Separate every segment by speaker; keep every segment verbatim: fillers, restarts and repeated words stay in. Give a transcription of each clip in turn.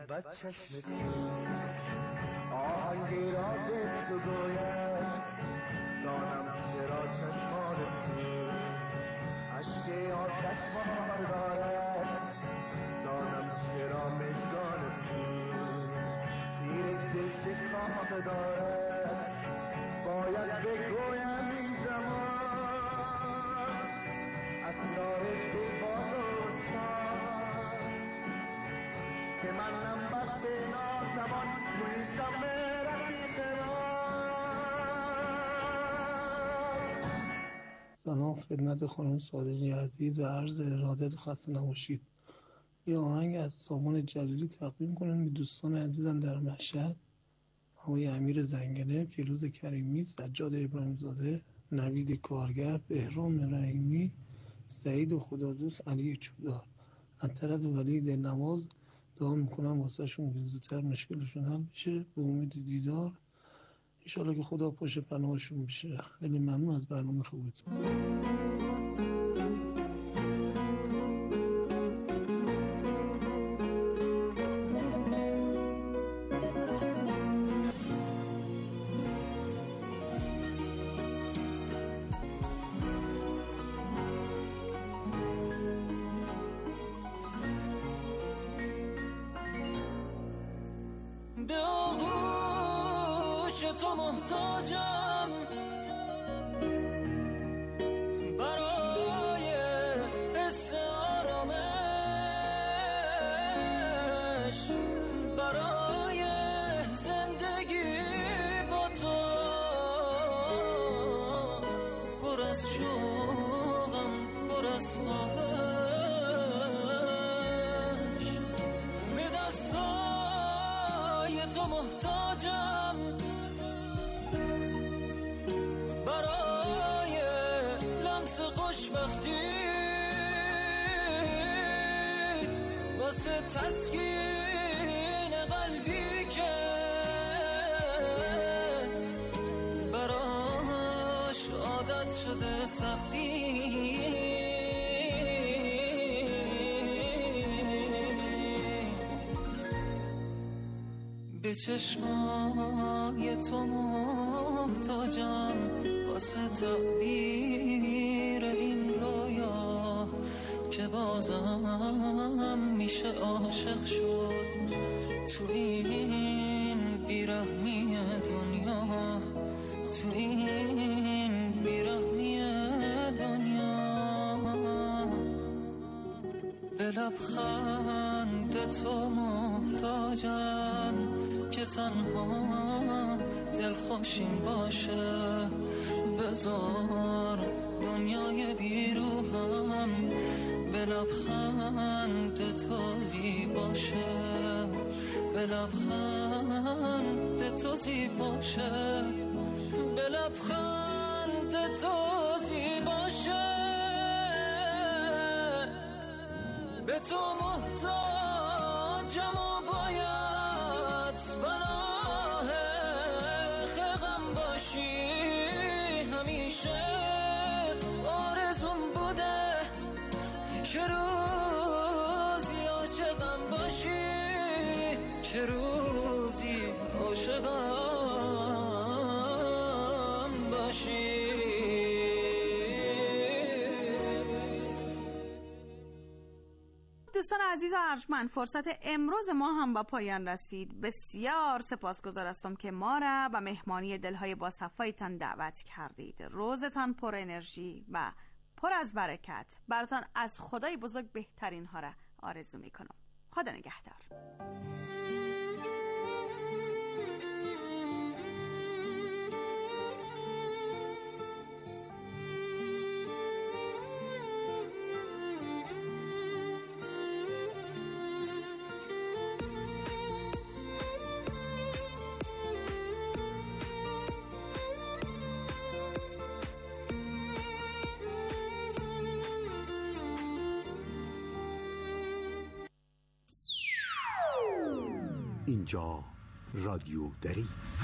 Speaker 1: و چشم تو آهنگ راز تو گوید دانم چرا چشمان تو عشق آتش مار دارد دانم چرا مژگان تو تیر دل شکاف دارد باید بگویم این زمان اسرار دل با دوستان که منم بس نازمان گلشم رفیق
Speaker 2: سلام خدمت خانم صادقی عزیز و عرض ارادت خسته نباشید. یه آهنگ از سامان جلیلی تقدیم کنم به دوستان عزیزم در مشهد، آقای امیر زنگنه، فیروز کریمی، سجاد ابراهیمزاده، نوید کارگر، بهرام رحیمی، سعید خدادوست، علی چودار. از طرف ولی دلنواز دعا میکنم واسه شون زودتر مشکلشون حل بشه به امید دیدار. انشالله که خدا پشت پناهشون بشه. خیلی ممنون از برنامه خوبتون.
Speaker 3: تو محتاجم برای حس آرامش برای زندگی با تو پر از شوقم پر از خواهش به دستای تو محتاجم برای لمس خوشبختی واسه تسکین قلبی که براش عادت شده سختی به چشمای تو محتاجم واسه تعبیر این رویا که بازم میشه عاشق شد تو این بیرحمی دنیا تو این بیرحمی دنیا به لبخند تو محتاجم که تنها دلخوشیم باشه بذار دنیای بیروهم به لبخند تو زیباشه به لبخند تو زیباشه به لبخند تو زیباشه به تو محتاجم و باید پناه غم باشی همیشه آرزوم بوده که روزی عاشقم باشی که روزی عاشقم باشی.
Speaker 4: دوستان عزیز و ارجمند، فرصت امروز ما هم با پایان رسید. بسیار سپاسگزار هستم که ما را به مهمانی دلهای باصفایتان دعوت کردید. روزتان پر انرژی و پر از برکت. براتان از خدای بزرگ بهترین ها را آرزو میکنم. خدا نگهدار.
Speaker 5: اینجا رادیو دری است.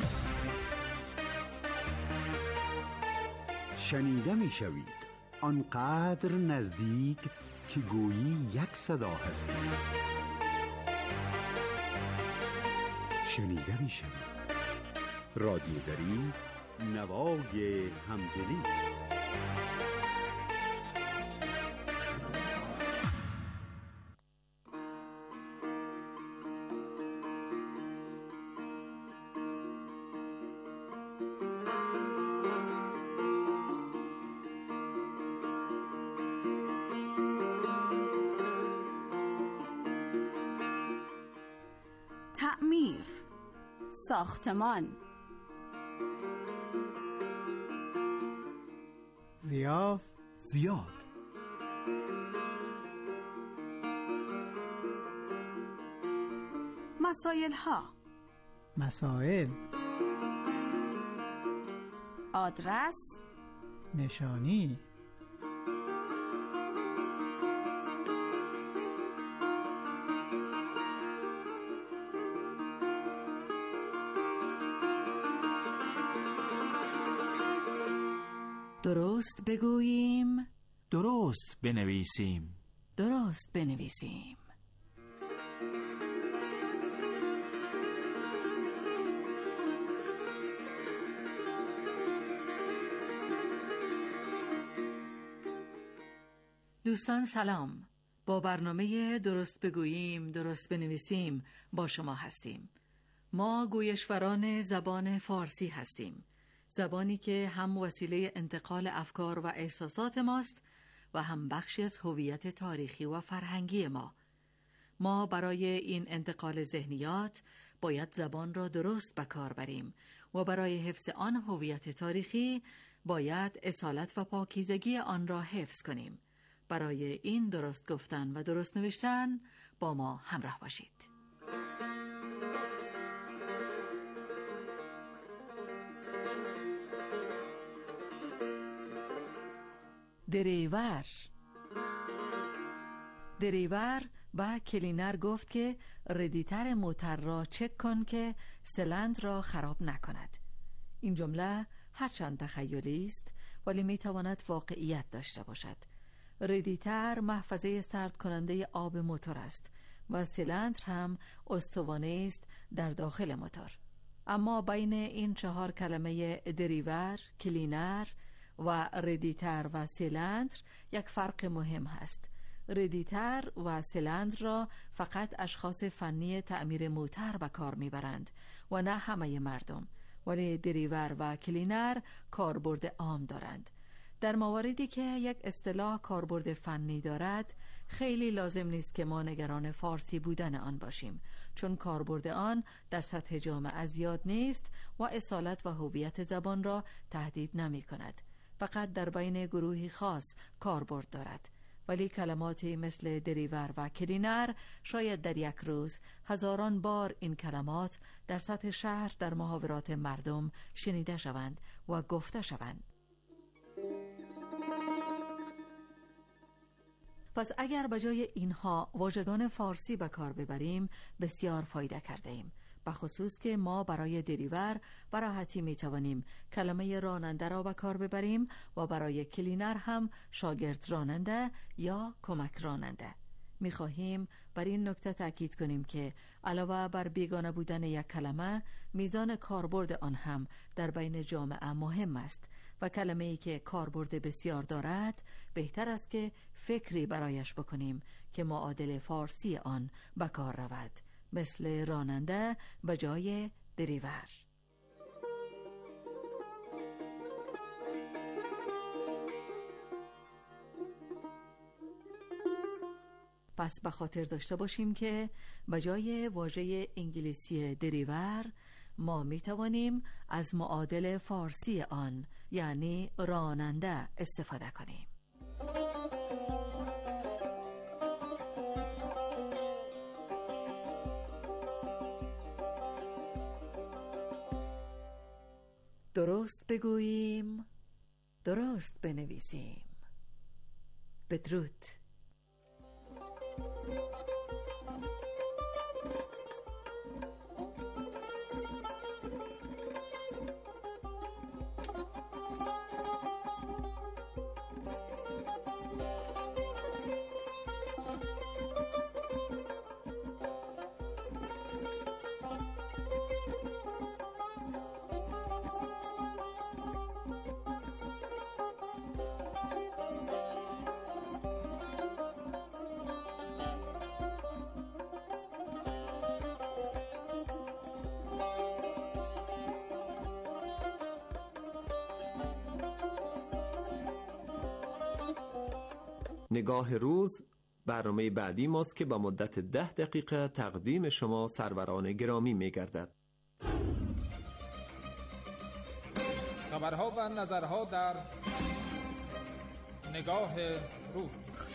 Speaker 5: شنیده می شوید آنقدر نزدیک که گویی یک صدا هستید. شنیده می شوید. رادیو دری، نوای همدلی.
Speaker 4: تعمیر، ساختمان،
Speaker 6: ضیاف،
Speaker 5: زیاد،
Speaker 4: مسائل ها،
Speaker 6: مسائل،
Speaker 4: آدرس،
Speaker 6: نشانی،
Speaker 7: درست بگوییم،
Speaker 8: درست بنویسیم.
Speaker 7: درست بنویسیم. دوستان سلام. با برنامه درست بگوییم، درست بنویسیم با شما هستیم. ما گویشوران زبان فارسی هستیم. زبانی که هم وسیله انتقال افکار و احساسات ماست و هم بخشی از هویت تاریخی و فرهنگی ما. ما برای این انتقال ذهنیات باید زبان را درست به کار بریم و برای حفظ آن هویت تاریخی باید اصالت و پاکیزگی آن را حفظ کنیم. برای این درست گفتن و درست نوشتن با ما همراه باشید. دریور دریور با کلینر گفت که ردیتر موتر را چک کن که سلند را خراب نکند. این جمله هرچند تخیلی است ولی میتواند واقعیت داشته باشد. ردیتر محفظه سرد کننده آب موتور است و سیلندر هم استوانه است در داخل موتور. اما بین این چهار کلمه دریور، کلینر و ردیتر و سیلندر یک فرق مهم هست. ردیتر و سیلندر را فقط اشخاص فنی تعمیر موتر به کار میبرند و نه همه مردم، ولی دریور و کلینر کاربرد عام دارند. در مواردی که یک اصطلاح کاربرد فنی دارد خیلی لازم نیست که ما نگران فارسی بودن آن باشیم، چون کاربرد آن در سطح جامعه زیاد نیست و اصالت و هویت زبان را تهدید نمی کند. فقط در بین گروهی خاص کاربرد دارد. ولی کلماتی مثل دریور و کلینر شاید در یک روز هزاران بار این کلمات در سطح شهر در محاورات مردم شنیده شوند و گفته شوند. پس اگر به جای اینها واژگان فارسی به کار ببریم بسیار فایده کرده ایم. بخصوص که ما برای دریور به راحتی می توانیم کلمه راننده را به کار ببریم و برای کلینر هم شاگرد راننده یا کمک راننده. می خواهیم بر این نکته تأکید کنیم که علاوه بر بیگانه بودن یک کلمه، میزان کاربرد آن هم در بین جامعه مهم است و کلمه‌ای که کاربرد بسیار دارد بهتر است که فکری برایش بکنیم که معادل فارسی آن به کار رود، مثل راننده به جای دریور. پس به خاطر داشته باشیم که به جای واژه انگلیسی دریور ما می توانیم از معادل فارسی آن یعنی راننده استفاده کنیم. درست بگوییم، درست بنویسیم. بدرود.
Speaker 9: نگاه روز برنامه بعدی ماست که با مدت ده دقیقه تقدیم شما سروران گرامی می گردد.
Speaker 10: خبرها و نظرها در نگاه روز.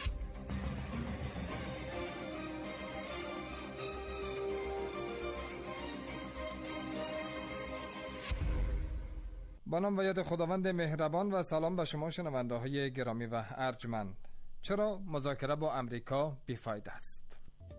Speaker 10: با نام و یاد خداوند مهربان و سلام به شما شنونده های گرامی و ارجمند. چرا مذاکره با امریکا بیفایده است؟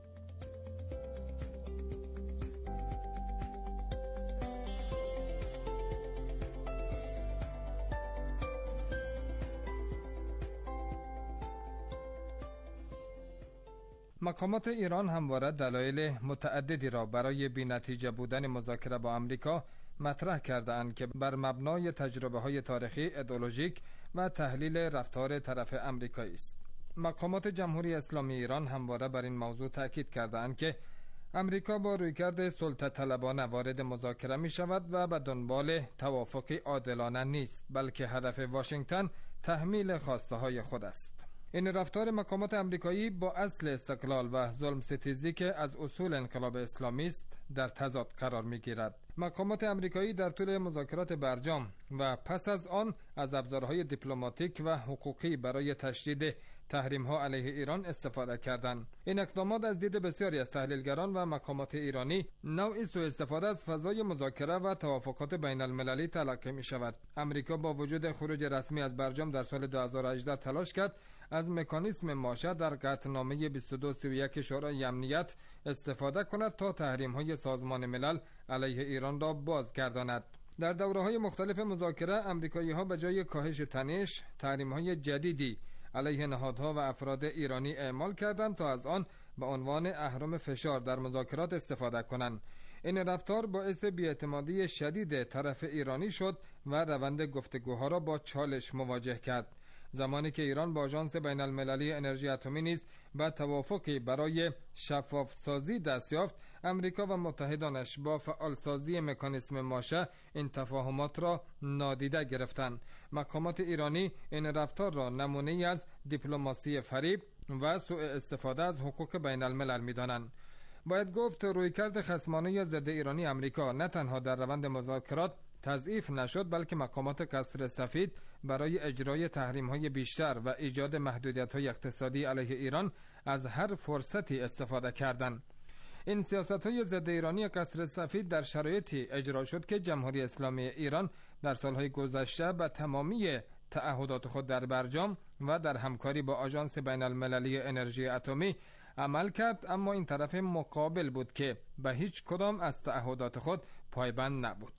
Speaker 10: مقامات ایران همواره دلایل متعددی را برای بی‌نتیجه بودن مذاکره با امریکا مطرح کرده اند که بر مبنای تجربه های تاریخی، ایدئولوژیک و تحلیل رفتار طرف امریکایی است. مقامات جمهوری اسلامی ایران همواره بر این موضوع تاکید کرده اند که امریکا با رویکرد سلطه طلبانه وارد مذاکره می شود و به دنبال توافقی عادلانه نیست، بلکه هدف واشنگتن تحمیل خواسته های خود است. این رفتار مقامات امریکایی با اصل استقلال و ظلم ستیزی که از اصول انقلاب اسلامی است در تضاد قرار می گیرد. مقامات امریکایی در طول مذاکرات برجام و پس از آن از ابزارهای دیپلماتیک و حقوقی برای تشدید تحریم‌ها علیه ایران استفاده کردند. این اقدامات از دید بسیاری از تحلیلگران و مقامات ایرانی نوعی سوء استفاده از فضای مذاکره و توافقات بین المللی تلقی می شود. امریکا با وجود خروج رسمی از برجام در سال دو هزار و هجده تلاش کرد از مکانیسم ماشه در قطعنامه بیست و دو سی و یک شورای امنیت استفاده کند تا تحریم‌های سازمان ملل علیه ایران را بازگرداند. در دوره‌های مختلف مذاکره امریکایی‌ها به جای کاهش تنش، تحریم‌های جدیدی علیه نهادها و افراد ایرانی اعمال کردند تا از آن به عنوان اهرم فشار در مذاکرات استفاده کنند. این رفتار باعث بی‌اعتمادی شدید طرف ایرانی شد و روند گفتگوها را با چالش مواجه کرد. زمانی که ایران با آژانس بین المللی انرژی اتمی نیز به توافقی برای شفاف سازی دست یافت، امریکا و متحدانش با فعالسازی مکانیسم ماشه این تفاهمات را نادیده گرفتند. مقامات ایرانی این رفتار را نمونه‌ای از دیپلماسی فریب و سوء استفاده از حقوق بین الملل می‌دانند. باید گفت رویکرد خصمانه ضد ایرانی امریکا نه تنها در روند مذاکرات تضعیف نشد، بلکه مقامات قصر سفید برای اجرای تحریم‌های بیشتر و ایجاد محدودیت‌های اقتصادی علیه ایران از هر فرصتی استفاده کردند. این سیاست‌های ضد ایرانی قصر سفید در شرایطی اجرا شد که جمهوری اسلامی ایران در سالهای گذشته به تمامی تعهدات خود در برجام و در همکاری با آژانس بین المللی انرژی اتمی عمل کرد، اما این طرف مقابل بود که به هیچ کدام از تعهدات خود پایبند نبود.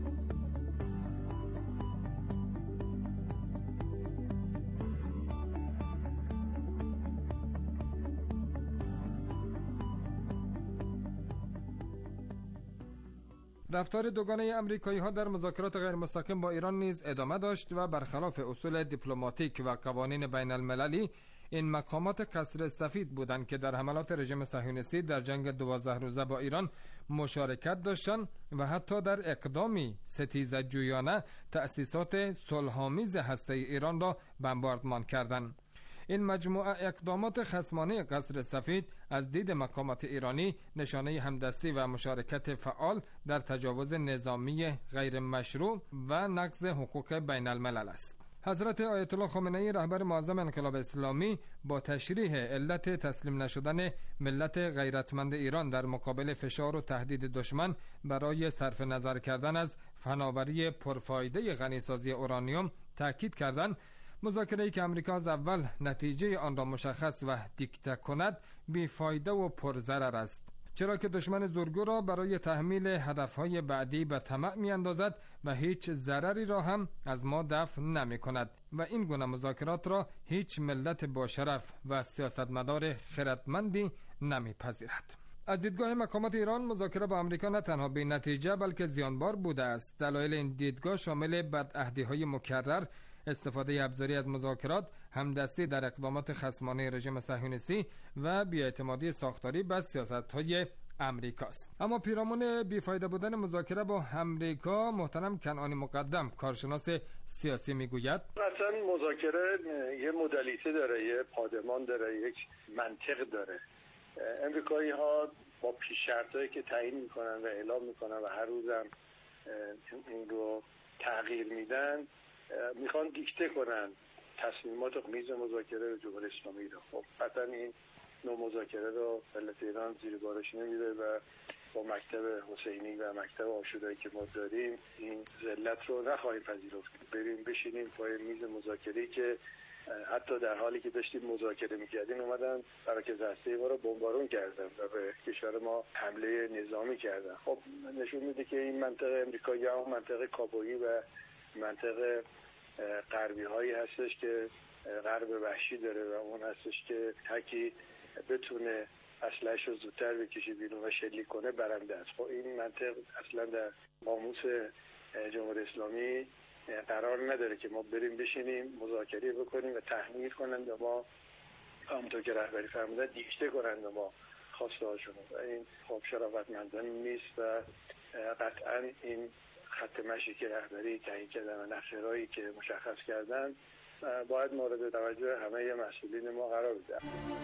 Speaker 10: رفتار دوگانه امریکایی ها در مذاکرات غیر مستقیم با ایران نیز ادامه داشت و برخلاف اصول دیپلماتیک و قوانین بین المللی این مقامات قصر سفید بودند که در حملات رژیم صهیونیستی در جنگ دوازده روزه با ایران مشارکت داشتند و حتی در اقدامی ستیزه جویانه تأسیسات صلح‌آمیز هسته ایران را بمباردمان کردند. این مجموعه اقدامات خصمانه قصر سفید از دید مقامات ایرانی نشانه همدستی و مشارکت فعال در تجاوز نظامی غیر مشروع و نقض حقوق بین الملل است. حضرت آیت الله خامنه ای رهبر معظم انقلاب اسلامی با تشریح علت تسلیم نشدن ملت غیرتمند ایران در مقابل فشار و تهدید دشمن برای صرف نظر کردن از فناوری پرفایده غنیسازی اورانیوم تاکید کردند مذاکره‌ای که امریکا از اول نتیجه آن را مشخص و دیکته کند بیفایده و پرضرر است، چرا که دشمن زورگو را برای تحمیل هدفهای بعدی به طمع می‌اندازد و هیچ ضرری را هم از ما دفع نمی‌کند و این گونه مذاکرات را هیچ ملت با شرف و سیاستمدار خردمندی نمی‌پذیرد. از دیدگاه مقامات ایران مذاکره با امریکا نه تنها بی نتیجه بلکه زیانبار بوده است. دلایل این دیدگاه شامل بدعهدی‌های مکرر، استفاده ابزاری از مذاکرات، همدستی در اقدامات خصمانه رژیم صهیونیستی و بی‌اعتمادی ساختاری به سیاست‌های امریکاست. اما پیرامون بیفایده بودن مذاکره با امریکا، محترم کنعانی مقدم کارشناس سیاسی میگوید
Speaker 11: اصلا مذاکره یه مدلیته داره، یه پادمان داره، یک منطق داره. امریکایی ها با پیش شرطایی که تعیین میکنن و اعلام میکنن و هر روزم این رو تغییر میدن، میخوان دیکته کنن تصمیمات میز مذاکره جمهوری اسلامی رو. خب قطعا این نوع مذاکره رو ملت ایران زیر بارش نمیره و با مکتب حسینی و مکتب آشورایی که ما داریم این ذلت رو نخواهیم پذیرفت. بریم بشینیم پای میز مذاکره که حتی در حالی که داشتیم مذاکره میکردیم اومدن مراکز هسته‌ای ما رو بمبارون کردن و به کشور ما حمله نظامی کردن. خب نشون میده که این منطقه امریکایی هم منطقه کابویی و منطقه غربی هایی هستش که غرب وحشی داره و اون هستش که هرکی بتونه اسلحه‌اش رو زودتر بکشه بیرون و شلیک کنه برنده است. خب این منطق اصلا در قاموس جمهوری اسلامی قرار نداره که ما بریم بشینیم مذاکره بکنیم و تحمیل کنند و ما همونطور که رهبری فرمودن دیکته کنند و ما خواسته هاشون و این خب شرافتمندانه نیست و قطعا این خط مشی که رهبری تعیین کردن و نقشه‌هایی که مشخص کردن باید مورد توجه همه مسئولین ما قرار بده.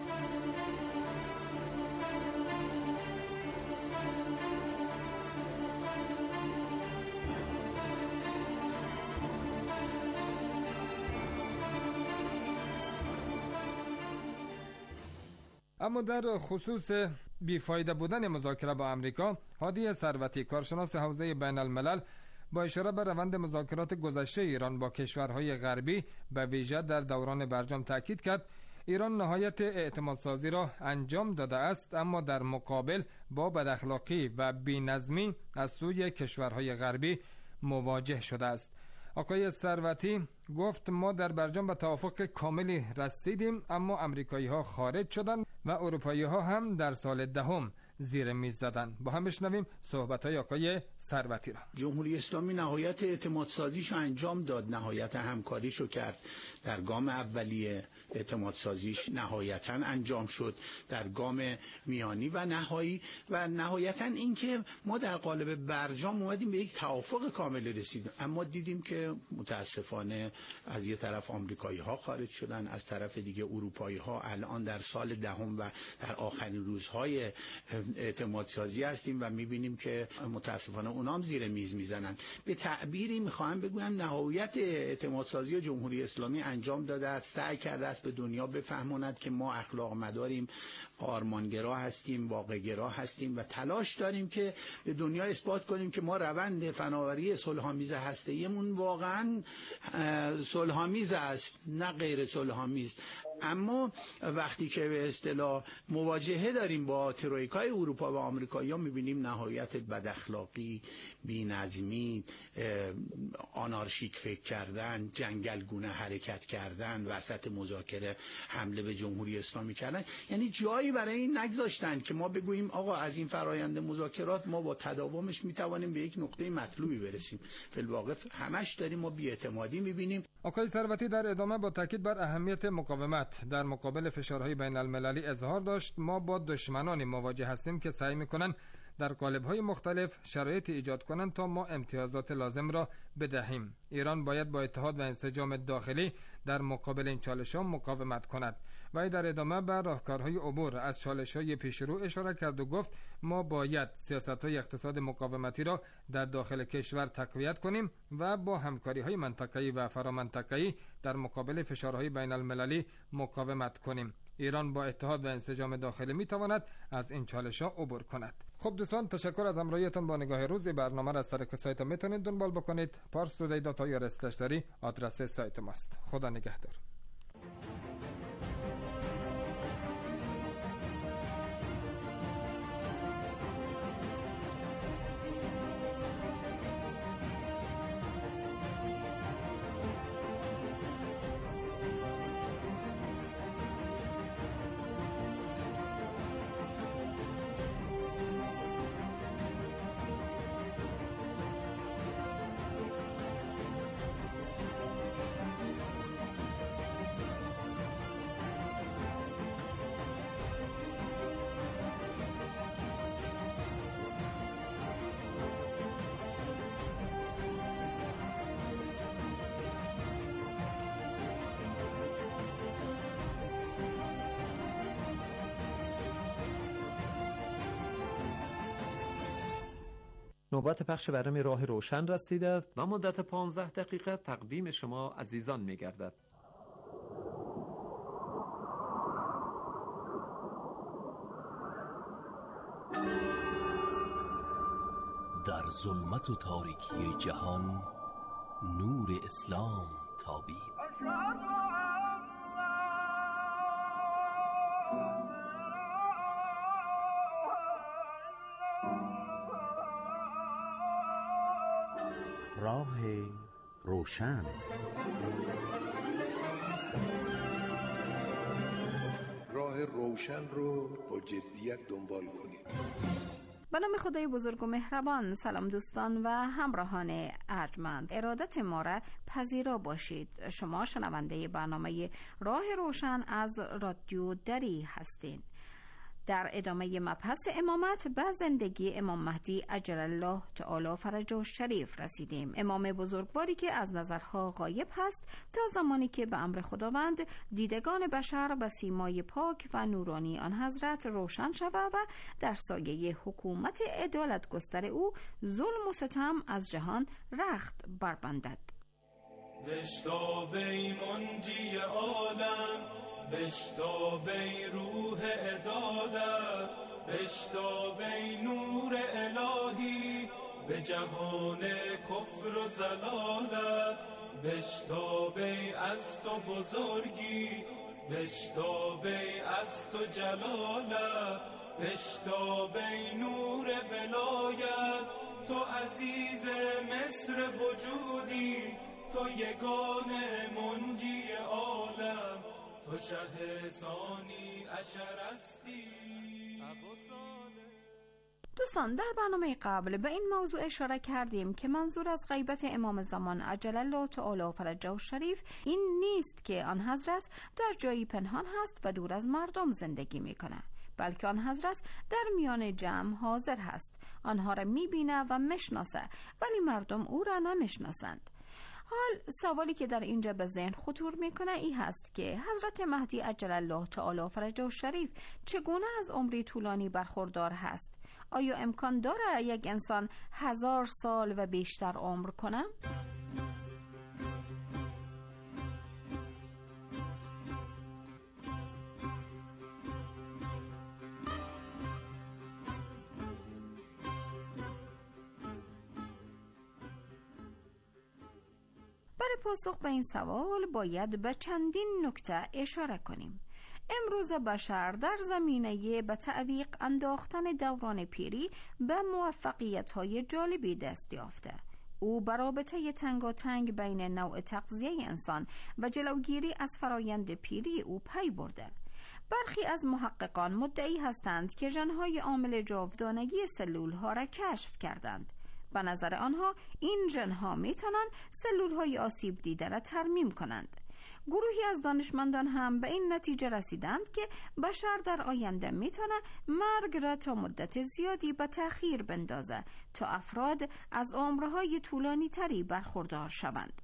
Speaker 10: اما در خصوص بیفایده بودن مذاکره با امریکا، هادی ثروتی کارشناس حوزه بین الملل با اشاره به روند مذاکرات گذشته ایران با کشورهای غربی به ویژه در دوران برجام تاکید کرد ایران نهایت اعتمادسازی را انجام داده است، اما در مقابل با بداخلاقی و بی‌نظمی از سوی کشورهای غربی مواجه شده است. آقای ثروتی گفت ما در برجام به توافق کاملی رسیدیم، اما امریکایی ها خارج شدند و اروپایی ها هم در سال دهم زیر میز زدن. با هم بشنویم صحبت های آقای ثروتی را.
Speaker 12: جمهوری اسلامی نهایت اعتماد سازیشو انجام داد، نهایت همکاریشو کرد. در گام اولیه اعتماد سازیش نهایتا انجام شد، در گام میانی و نهایی و نهایتا اینکه ما در قالب برجام اومدیم به یک توافق کامل رسیدیم، اما دیدیم که متاسفانه از یه طرف آمریکایی ها خارج شدن، از طرف دیگه اروپایی ها الان در سال دهم و در آخرین روزهای اعتماد سازی هستیم و میبینیم که متاسفانه اونام زیر میز میزنن. به تعبیری میخواهم بگویم نهایت اعتماد سازی جمهوری اسلامی انجام داده است، سعی کرده است به دنیا بفهماند که ما اخلاق مداریم، آرمانگرا هستیم، واقع‌گرا هستیم و تلاش داریم که به دنیا اثبات کنیم که ما روند فناوری صلح‌آمیز هسته‌ایمون واقعا صلح‌آمیز است، نه غیر صلح‌آمیز. اما وقتی که به اصطلاح مواجهه داریم با ترویکای اروپا و آمریکایی‌ها می‌بینیم نهایت بداخلاقی، بی‌نظمی، آنارشیک فکر کردن، جنگلگونه حرکت کردن، وسط مذاکره حمله به جمهوری اسلامی کردن. یعنی جایی برای این نگذاشتن که ما بگوییم آقا از این فرایند مذاکرات ما با تداومش میتوانیم به یک نقطه مطلوبی برسیم. فی الواقع همش داریم ما بی‌اعتمادی می‌بینیم.
Speaker 10: آقای ثروتی در ادامه با تاکید بر اهمیت مقاومت در مقابل فشارهای بین المللی اظهار داشت ما با دشمنانی مواجه هستیم که سعی میکنن در قالب‌های مختلف شرایط ایجاد کنند تا ما امتیازات لازم را بدهیم. ایران باید با اتحاد و انسجام داخلی در مقابل این چالش‌ها مقاومت کند. و در ادامه بر راهکارهای عبور از چالش‌های پیشرو اشاره کرد و گفت ما باید سیاست‌های اقتصاد مقاومتی را در داخل کشور تقویت کنیم و با همکاری‌های منطقه‌ای و فرامنطقه‌ای در مقابل فشارهای بین المللی مقاومت کنیم. ایران با اتحاد و انسجام داخلی میتواند از این چالش‌ها عبور کند. خب دوستان، تشکر از همراهیتان با نگاه روز. برنامه را از طریق سایت میتونید دنبال بکنید. پارس تودی دات آی آر اسلش داری آدرس سایت ماست. خدا نگهدار.
Speaker 9: نوبت پخش برنامه راه روشن رسیده است و مدت پانزده دقیقه تقدیم شما عزیزان می‌گردد.
Speaker 13: در ظلمت و تاریکی جهان نور اسلام تابید.
Speaker 5: راه روشن.
Speaker 14: راه روشن رو با جدیت دنبال کنید.
Speaker 4: به نام خدای بزرگ و مهربان. سلام دوستان و همراهان ارجمند، ارادت ما را پذیرا باشید. شما شنونده برنامه راه روشن از رادیو دری هستین. در ادامه مبحث امامت به زندگی امام مهدی عجل الله تعالی فرجه الشریف رسیدیم. امام بزرگواری که از نظرها غایب هست تا زمانی که به امر خداوند دیدگان بشر به سیمای پاک و نورانی آن حضرت روشن شود و در سایه حکومت عدالت گستر او ظلم و ستم از جهان رخت بربندد.
Speaker 3: بشتاب ای منجی عالم، بشتاب ای روح عدالت، بشتاب ای نور الهی به جهان کفر و ضلالت، بشتاب ای از تو بزرگی، بشتاب ای از تو جلالت، بشتاب ای نور ولایت، تو عزیز مصر وجودی، تو یگانه منجی عالم، تو شه ثانی اشرستی.
Speaker 4: دوستان، در برنامه قبل به این موضوع اشاره کردیم که منظور از غیبت امام زمان عجل الله تعالی فرجه الشریف این نیست که آن حضرت در جایی پنهان هست و دور از مردم زندگی میکنه، بلکه آن حضرت در میان جمع حاضر هست، آنها را میبینه و میشناسه ولی مردم او را نمیشناسند. حال سوالی که در اینجا به ذهن خطور میکنه ای هست که حضرت مهدی عجل الله تعالی فرجه الشریف چگونه از عمری طولانی برخوردار هست؟ آیا امکان داره یک انسان هزار سال و بیشتر عمر کنه؟ برای پاسخ به این سوال باید به چندین نکته اشاره کنیم. امروز بشر در زمینه به تعویق انداختن دوران پیری به موفقیت‌های جالبی دست یافته. او به رابطه تنگاتنگ بین نوع تغذیه انسان و جلوگیری از فرایند پیری او پی برده. برخی از محققان مدعی هستند که ژن‌های عامل جاودانگی سلول‌ها را کشف کردند. به نظر آنها این ژن‌ها میتونن سلول‌های آسیب دیده را ترمیم کنند. گروهی از دانشمندان هم به این نتیجه رسیدند که بشر در آینده میتونه مرگ را تا مدت زیادی به تأخیر بندازه تا افراد از عمرهای طولانی تری برخوردار شوند.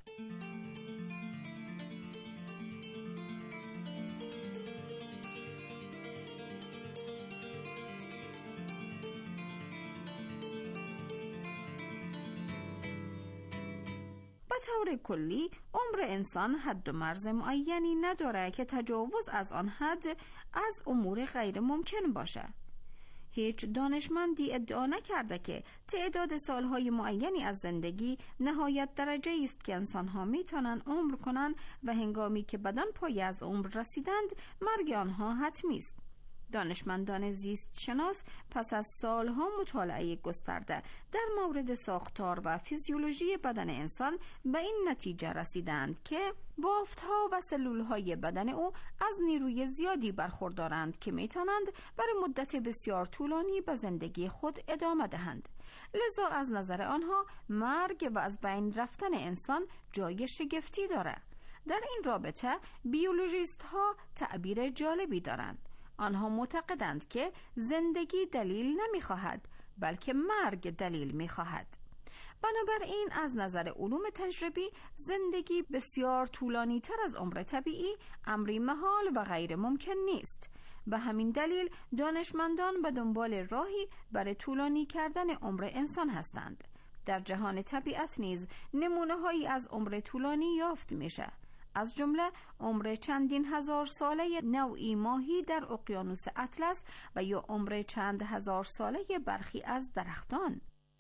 Speaker 4: به طور کلی عمر انسان حد و مرز معینی نداره که تجاوز از آن حد از امور غیر ممکن باشه. هیچ دانشمندی ادعا نکرده که تعداد سالهای معینی از زندگی نهایت درجه است که انسانها میتونن عمر کنن و هنگامی که بدن پای از عمر رسیدند مرگ آنها حتمی است. دانشمندان زیست شناس پس از سالها مطالعه گسترده در مورد ساختار و فیزیولوژی بدن انسان به این نتیجه رسیدند که بافت‌ها و سلول‌های بدن او از نیروی زیادی برخوردارند که می‌توانند برای مدت بسیار طولانی به زندگی خود ادامه دهند. لذا از نظر آنها مرگ و از بین رفتن انسان جای شگفتی دارد. در این رابطه بیولوژیست‌ها تعبیر جالبی دارند. آنها معتقدند که زندگی دلیل نمی‌خواهد بلکه مرگ دلیل می‌خواهد. بنابراین از نظر علوم تجربی زندگی بسیار طولانی تر از عمر طبیعی امری محال و غیر ممکن نیست. به همین دلیل دانشمندان به دنبال راهی برای طولانی کردن عمر انسان هستند. در جهان طبیعت نیز نمونه‌هایی از عمر طولانی یافت میشه، از جمله عمر چندین هزار ساله نوعی ماهی در اقیانوس اطلس و یا عمر چند هزار ساله برخی از درختان.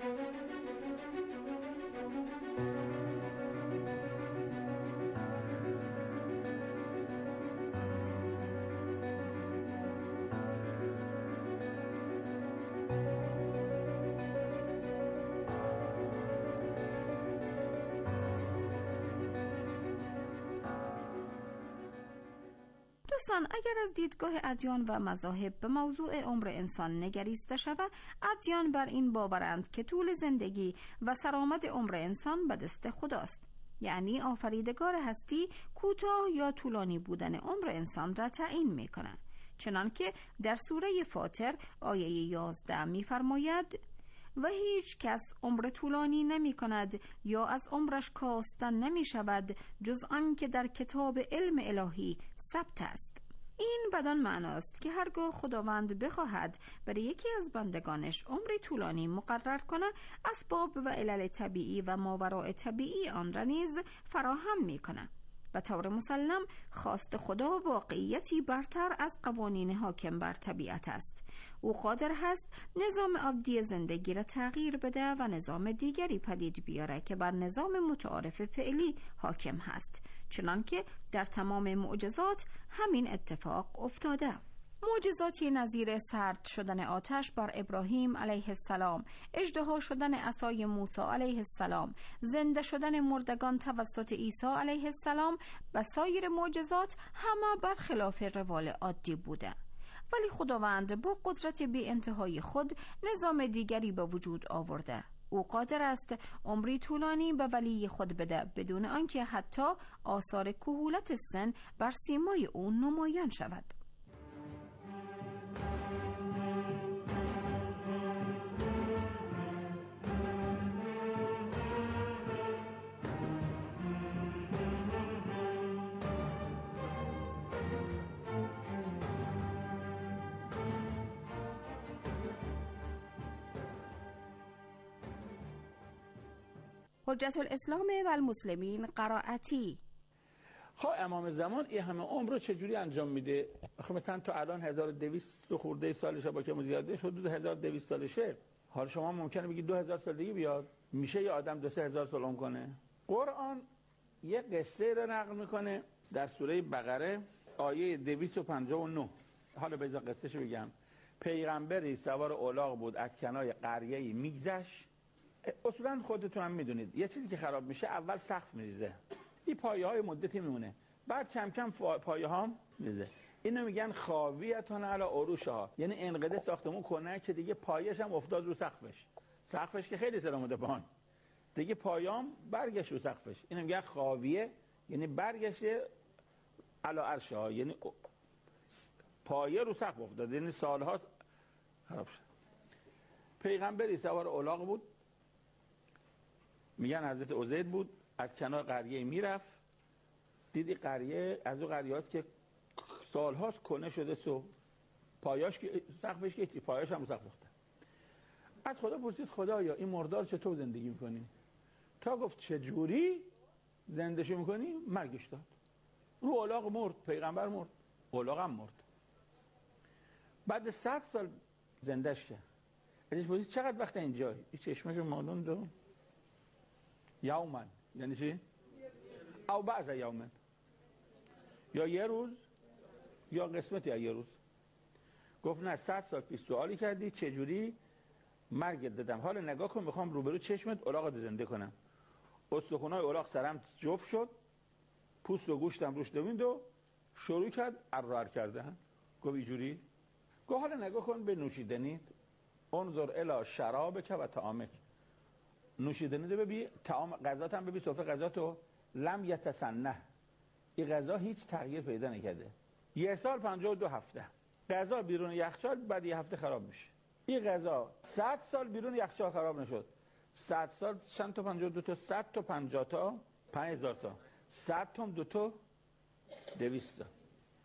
Speaker 4: دوستان، اگر از دیدگاه ادیان و مذاهب به موضوع عمر انسان نگریسته شود، ادیان بر این باورند که طول زندگی و سلامت عمر انسان به دست خداست، یعنی آفریدگار هستی کوتاه یا طولانی بودن عمر انسان را تعیین میکنه، چنانکه در سوره فاطر آیه یازده میفرماید و هیچ کس عمر طولانی نمی کند یا از عمرش کاستن نمی شود جز آن که در کتاب علم الهی ثبت است. این بدان معناست که هرگاه خداوند بخواهد برای یکی از بندگانش عمری طولانی مقرر کنه، اسباب و علل طبیعی و ماوراء طبیعی آن را نیز فراهم می کنه. به طور مسلم خواست خدا واقعیتی برتر از قوانین حاکم بر طبیعت است. او قادر هست نظام عادی زندگی را تغییر بده و نظام دیگری پدید بیاره که بر نظام متعارف فعلی حاکم هست، چنانکه در تمام معجزات همین اتفاق افتاده. معجزاتی نظیر سرد شدن آتش بر ابراهیم علیه السلام، اژدها شدن عصای موسی علیه السلام، زنده شدن مردگان توسط عیسی علیه السلام و سایر معجزات همه برخلاف روال عادی بوده. ولی خداوند با قدرت بی انتهای خود نظام دیگری به وجود آورده. او قادر است عمری طولانی به ولی خود بده بدون آنکه حتی آثار کهولت سن بر سیمای او نمایان شود. حجت الاسلام و المسلمین قرائتی.
Speaker 15: خب امام زمان این همه عمر رو چجوری انجام میده؟ آخه مثلا تا الان هزار و دویست خورده سالشه، با که زیاده شد حدود هزار و دویست سالشه. حالا شما ممکنه بگید دو هزار سال دیگه بیاد، میشه یه آدم دو سه هزار سال عمر کنه؟ قرآن یه قصه رو نقل میکنه در سوره بقره آیه دویست و پنجاه و نه. حالا بذار قصهشو بگم. پیغمبری سوار الاغ بود، از کنار قریه‌ای میگذشت. اصولا خودتون هم میدونید یه چیزی که خراب میشه اول سقف میریزه، این پایه های مدتی میمونه، بعد کم کم پایه ها میریزه. اینو میگن خاویتون علی عروشها، یعنی انقدر ساختمون کنه که دیگه پایه‌ش هم افتاد رو سقفش. سقفش که خیلی سلامت بان، دیگه پایه‌ام برگشت رو سقفش. اینو میگن خاویه، یعنی برگشته علی عرشها، یعنی پایه رو سقف افتاد، یعنی سالها خراب شد. پیغمبری سوار الاغ بود، میگن حضرت عزید بود، از کنار قریه میرفت، دیدی قریه از اون قریه هاست که سالهاست کنه شده، سو پایاش که سقفش که پایاش هم سقف افتاد. از خدا پرسید خدایا این مردار چطور زندگی میکنی؟ تا گفت چجوری زندهشو میکنی؟ مرگش داد. رو الاغ مرد، پیغمبر مرد، الاغ هم مرد. بعد صد سال زندهش کرد. ازش پرسید چقدر وقت اینجایی؟ این چشمشو مالوند و یومن، یعنی چی؟ او بعض یومن، یا یه روز یا قسمت یا یه روز. گفت نه، صد سال پیش سوالی کردی چجوری مرگ دادم، حالا نگاه کن میخوام روبرو چشمت الاغ زنده کنم. استخونای الاغ سرم جفت شد، پوست و گوشتم روش دوید و شروع کرد ارار کردن. گفت اینجوری؟ گفت حالا نگاه کن به نوشیدنی، انظر الی شرابک و طعامک، نوشیدنی رو ببین، طعام غذات هم ببین، سفره غذاتو لم یتسنه، این غذا هیچ تغییر پیدا نکرده. یه سال پنجاه و دو هفته غذا بیرون یخچال، بعد یه هفته خراب میشه. این غذا صد سال بیرون یخچال خراب نشد. صد سال چند تا پنجاه و دو تا؟ صد تا پنجاه تا پنج هزار تا، صد تا دو تا دویست تا.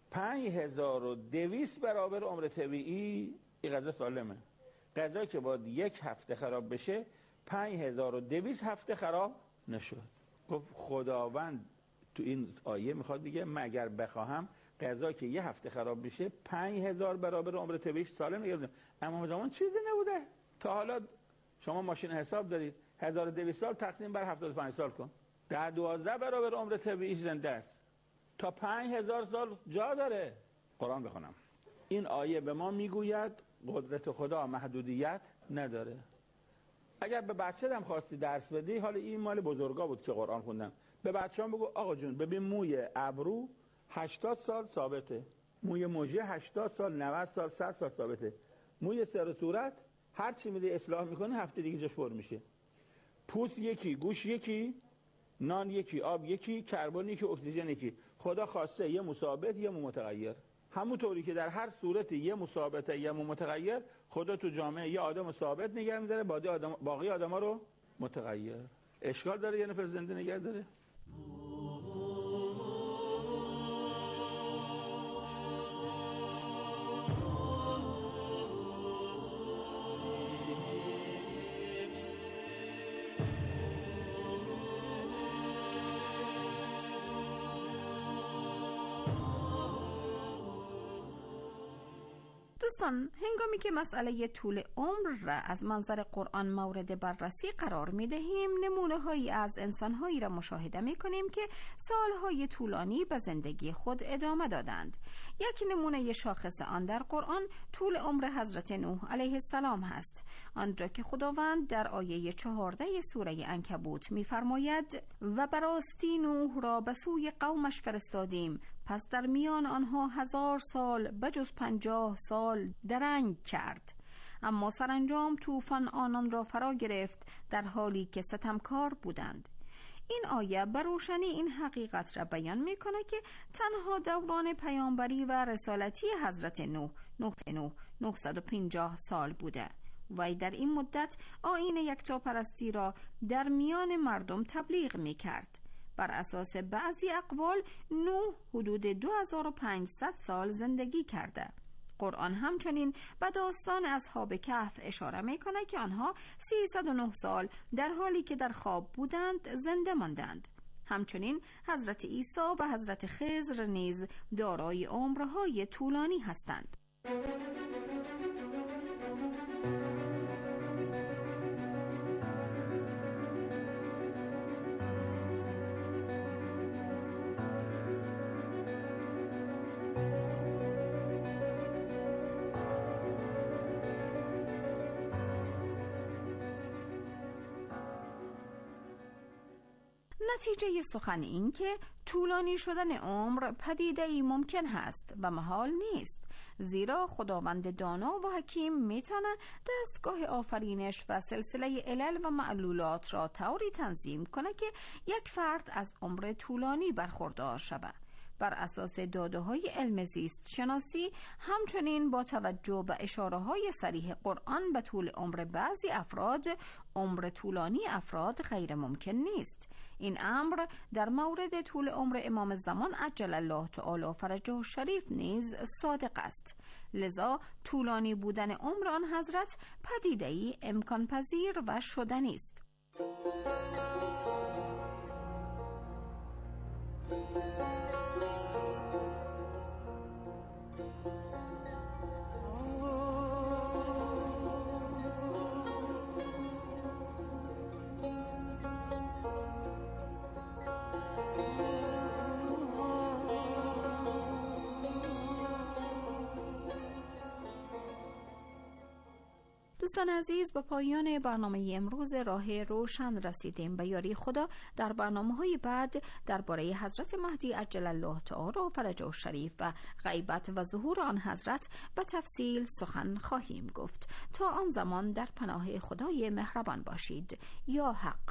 Speaker 15: پنج هزار و دویست برابر عمر طبیعی این غذا سالمه. غذا که باید یک هفته خراب بشه پنج هزار و دویست هفته خراب نشد. گفت خداوند تو این آیه میخواد بگه مگر بخواهم غذا که یه هفته خراب بشه پنج هزار برابر عمر طبیعیش سالم نگه بدم. اما زمان چیزی نبوده. تا حالا شما ماشین حساب دارید، هزار و دویست سال تقسیم بر هفتاد و پنج سال کن، در دوازده برابر عمر طبیعیش زنده است. تا پنج هزار سال جا داره. قرآن بخونم. این آیه به ما میگوید قدرت خدا محدودیت نداره. اگر به بچه دم خواستی درس بدی، حالا این مال بزرگا بود که قرآن خوندم، به بچه‌ام بگو آقا جون ببین موی ابرو هشتاد سال ثابته، موی مژه هشتاد سال، نود سال، صد سال ثابته، موی سر و صورت هر چی میده اصلاح میکنه هفته دیگه جاش پر میشه، پوست یکی، گوش یکی، نان یکی، آب یکی، کربن یکی، اکسیژن یکی. خدا خواسته یه مثابت یه متغیر. همونطوری که در هر صورت یه مثابت یه متغیر، خدا تو جامعه یه آدم ثابت نگه می‌داره، باقی آدم باقی آدما رو متغیر. اشکال داره یه نفر زنده نگه داره؟
Speaker 4: دوستان، هنگامی که مسئله طول عمر را از منظر قرآن مورد بررسی قرار می دهیم، نمونه هایی از انسان هایی را مشاهده می کنیم که سالهای طولانی به زندگی خود ادامه دادند. یک نمونه شاخص آن در قرآن طول عمر حضرت نوح علیه السلام هست، آنجا که خداوند در آیه چهارده سوره عنکبوت می فرماید و براستی نوح را به سوی قومش فرستادیم، پس در میان آنها هزار سال بجز پنجاه سال درنگ کرد، اما سرانجام طوفان آنان را فرا گرفت در حالی که ستمکار بودند. این آیه به روشنی این حقیقت را بیان می کنه که تنها دوران پیامبری و رسالتی حضرت نوح نهصد و پنجاه سال بوده و در این مدت آیین یکتاپرستی را در میان مردم تبلیغ می کرد. بر اساس بعضی اقوال نوح حدود دو هزار و پانصد سال زندگی کرده. قرآن همچنین به داستان اصحاب کهف اشاره میکنه که آنها سیصد و نه سال در حالی که در خواب بودند زنده ماندند. همچنین حضرت عیسی و حضرت خضر نیز دارای عمرهای طولانی هستند. نتیجه سخن این که طولانی شدن عمر پدیده ای ممکن هست و محال نیست، زیرا خداوند دانا و حکیم میتونه دستگاه آفرینش و سلسله علل و معلولات را طوری تنظیم کنه که یک فرد از عمر طولانی برخوردار شود. بر اساس داده‌های علم زیست شناسی، همچنین با توجه به اشاره‌های صریح قرآن به طول عمر بعضی افراد، عمر طولانی افراد غیر ممکن نیست. این امر در مورد طول عمر امام زمان عجل الله تعالی فرجه الشریف نیز صادق است. لذا طولانی بودن عمر آن حضرت پدیده‌ای امکان پذیر و شدنی است. دوستان عزیز، به پایان برنامه امروز راه روشن رسیدیم. به یاری خدا در برنامه‌های بعد درباره حضرت مهدی عجل الله تعالی فرجه الشریف و غیبت و ظهور آن حضرت به تفصیل سخن خواهیم گفت. تا آن زمان در پناه خدای مهربان باشید. یا حق.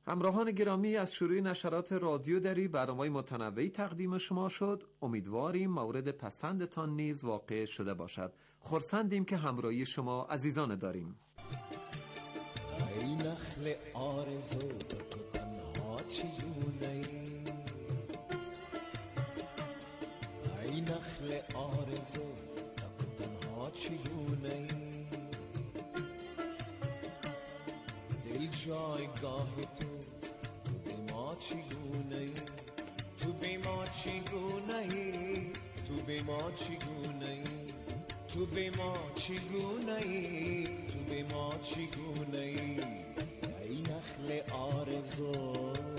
Speaker 9: همراهان گرامی، از شروع نشرات رادیو دری برنامه‌های متنوعی تقدیم شما شد. امیدواریم مورد پسندتان نیز واقع شده باشد. خرسندیم که همراهی شما عزیزان داریم.
Speaker 16: ای نخل آرزو تو تنها چگونه ای ای نخل آرزو تو تنها چگونه دل جایگاه تو تو به ما چگونه تو به ما چگونه تو به ما چگونه تو به ما چگونه تو به ما چگونه ای نخل آرزو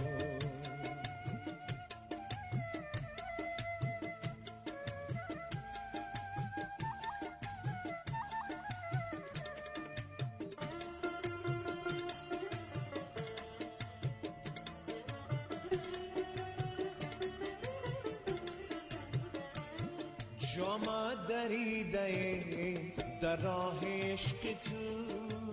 Speaker 16: جام دریده در راه عشق تو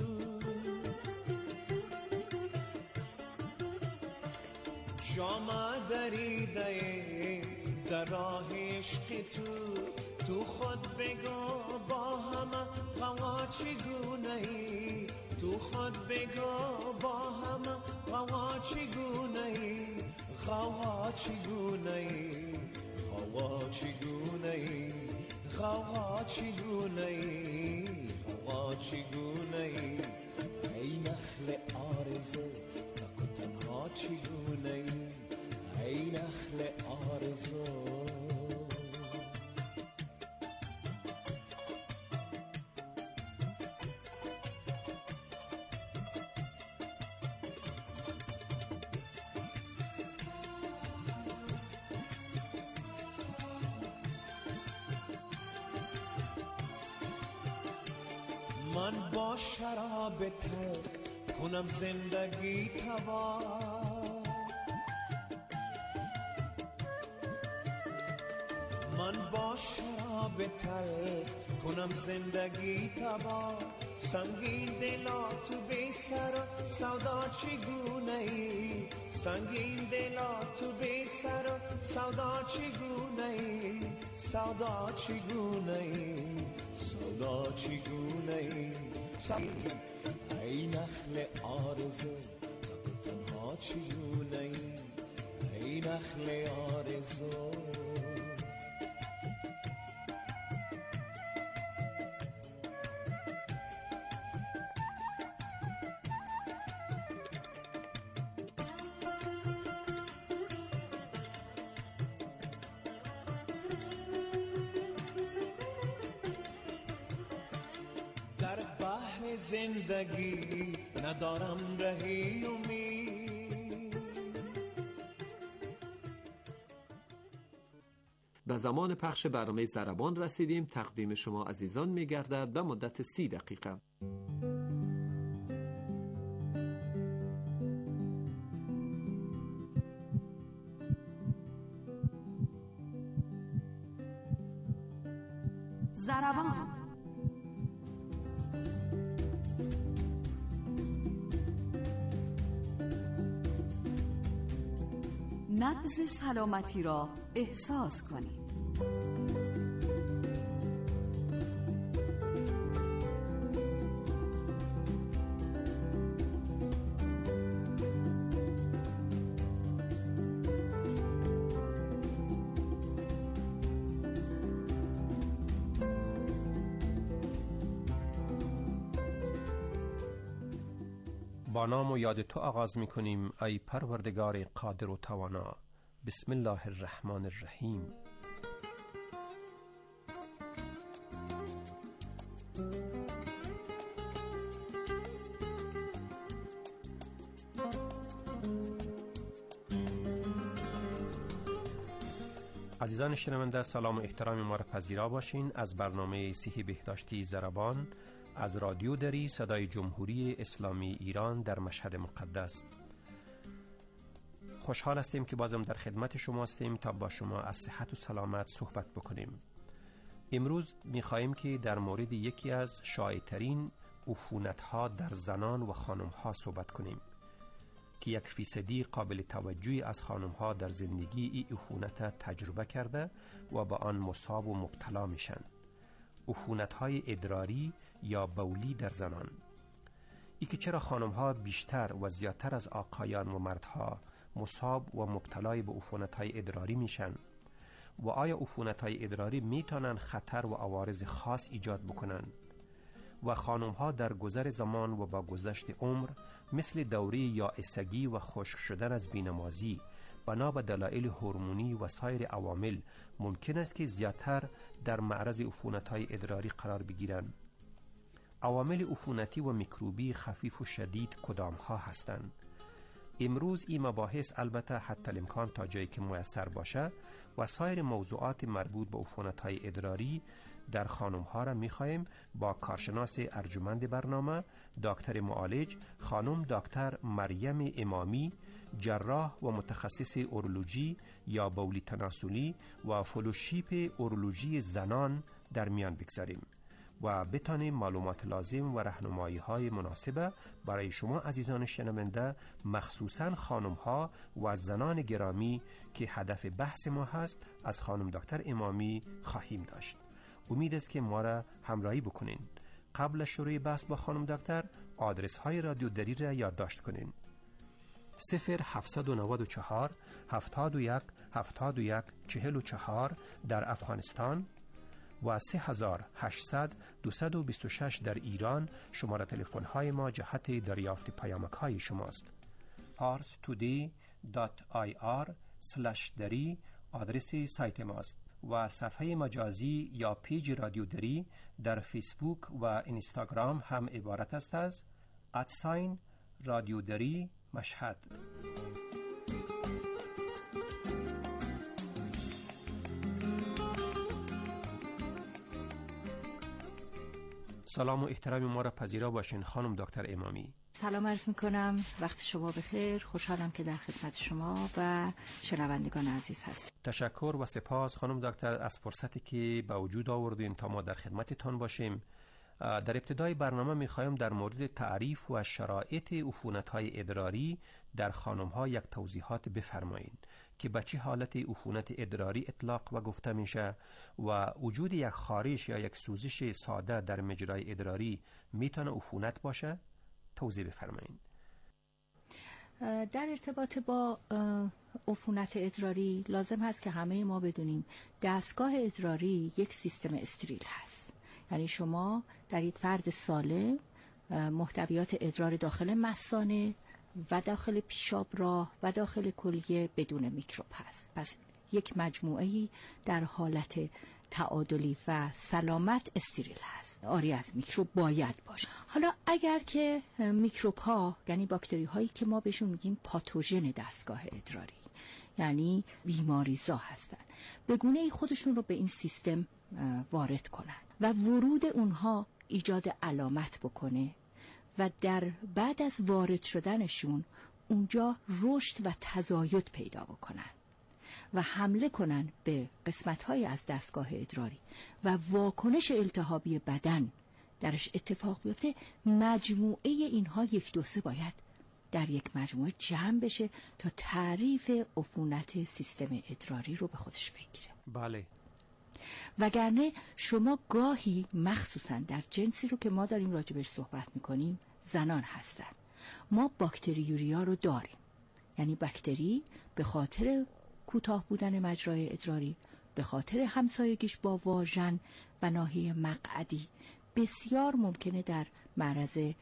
Speaker 16: جام دریده در راه عشق تو تو خود بگو با همه غوا چگونه ای تو خود بگو با همه غوا چگونه ای غوا چگونه ای غوا چگونه ای غوا چگونه ای غوا چگونه ای ای نخل آرزو تو تنها چگونه ای ای نخل آرزو من با شراب تلخ کنم زندگی تبا من با شراب تلخ کنم زندگی تبا سنگین دلا تو بی سر سودا چگونه ای سنگین دلا تو بی سر سودا چگونه ای سودا چگونه ای سودا چگونه ای ای نخل آرزو تو تنها چگونه ای ای نخل آرزو در بحر زندگی ندارم رهی امید
Speaker 9: به زمان پخش برنامه ضربان رسیدیم. تقدیم شما عزیزان می‌گردد به مدت سی دقیقه.
Speaker 4: ضربان نبض سلامتی را احساس کنید.
Speaker 17: با نام و یاد تو آغاز می کنیم ای پروردگار قادر و توانا. بسم الله الرحمن الرحیم. عزیزان شنونده، سلام و احترام ما را پذیرا باشین. از برنامه صحی بهداشتی ضربان از رادیو دری صدای جمهوری اسلامی ایران در مشهد مقدس خوشحال هستیم که بازم در خدمت شما هستیم تا با شما از صحت و سلامت صحبت بکنیم. امروز می‌خواهیم که در مورد یکی از شایع‌ترین عفونت‌ها در زنان و خانم‌ها صحبت کنیم. که یک فیصدی قابل توجهی از خانم‌ها در زندگی ای عفونت تجربه کرده و با آن مصاب و مبتلا میشن. عفونت‌های ادراری یا بولی در زنان. ای که چرا خانم‌ها بیشتر و زیادتر از آقایان و مردها مصاب و مبتلای به عفونت‌های ادراری میشن؟ و آیا عفونت‌های ادراری میتونن خطر و عوارض خاص ایجاد بکنن؟ و خانم‌ها در گذر زمان و با گذشت عمر مثل دوره یا اسگی و خشک شدن از بینمازی بنا به دلایل هورمونی و سایر عوامل ممکن است که زیادتر در معرض عفونت‌های ادراری قرار بگیرند. عوامل عفونتی و میکروبی خفیف و شدید کدام ها هستند؟ امروز این مباحث البته حتی الامکان تا جایی که میسر باشه و سایر موضوعات مربوط به عفونت‌های ادراری در خانم ها را میخواهیم با کارشناس ارجمند برنامه دکتر معالج خانم دکتر مریم امامی، جراح و متخصص اورولوژی یا بولی تناسلی و فلوشیپ اورولوژی زنان در میان بگذاریم و بتانیم معلومات لازم و راهنمایی های مناسبه برای شما عزیزان شنونده، مخصوصاً خانم ها و زنان گرامی که هدف بحث ما هست، از خانم دکتر امامی خواهیم داشت. امید است که ما را همراهی بکنین. قبل از شروع بحث با خانم دکتر آدرس های رادیو دری را یادداشت کنین: صفر هفتصد و نود و چهار هفتاد و یک هفتاد و یک چهل و چهار در افغانستان و سه هزار و هشتصد دویست و بیست و شش در ایران. شماره تلفن های ما جهت دریافت پیامک های شماست. پارس تودی دات آی آر سلش دری آدرس سایت ماست و صفحه مجازی یا پیج رادیو دری در فیسبوک و اینستاگرام هم عبارت است از ادساین رادیو دری مشهد. سلام و احترام ما را پذیرا باشین خانم دکتر امامی.
Speaker 18: سلام عرض میکنم، وقت شما بخیر. خوشحالم که در خدمت شما و شنوندگان عزیز هست.
Speaker 17: تشکر و سپاس خانم دکتر از فرصتی که به وجود آوردین تا ما در خدمتتان باشیم. در ابتدای برنامه میخوایم در مورد تعریف و شرایط عفونت‌های ادراری در خانم‌ها یک توضیحات بفرمایید که به چه حالت عفونت ادراری اطلاق و گفته میشه و وجود یک خارش یا یک سوزش ساده در مجرای ادراری میتونه عفونت باشه؟ توضیح بفرمایید.
Speaker 18: در ارتباط با عفونت ادراری لازم هست که همه ما بدونیم دستگاه ادراری یک سیستم استریل هست. یعنی شما در یک فرد سالم محتویات ادرار داخل مثانه و داخل پیشاب راه و داخل کلیه بدون میکروب هست. پس یک مجموعه‌ای در حالت تعادلی و سلامت استریل هست، آری از میکروب باید باشه. حالا اگر که میکروب ها یعنی باکتری هایی که ما بهشون میگیم پاتوژن دستگاه ادراری یعنی بیماریزا هستن، به گونه‌ای خودشون رو به این سیستم وارد کنن و ورود اونها ایجاد علامت بکنه و در بعد از وارد شدنشون اونجا رشد و تزاید پیدا بکنن و حمله کنن به قسمت‌های از دستگاه ادراری و واکنش التهابی بدن درش اتفاق بیفته. مجموعه اینها یک دو سه باید در یک مجموعه جمع بشه تا تعریف عفونت سیستم ادراری رو به خودش بگیره.
Speaker 17: بله.
Speaker 18: وگرنه شما گاهی مخصوصا در جنسی رو که ما داریم راجبش صحبت میکنیم زنان هستن، ما باکتریوریا رو داریم. یعنی باکتری به خاطر کوتاه بودن مجرای ادراری، به خاطر همسایگیش با واژن و ناحیه مقعدی بسیار ممکنه در معرض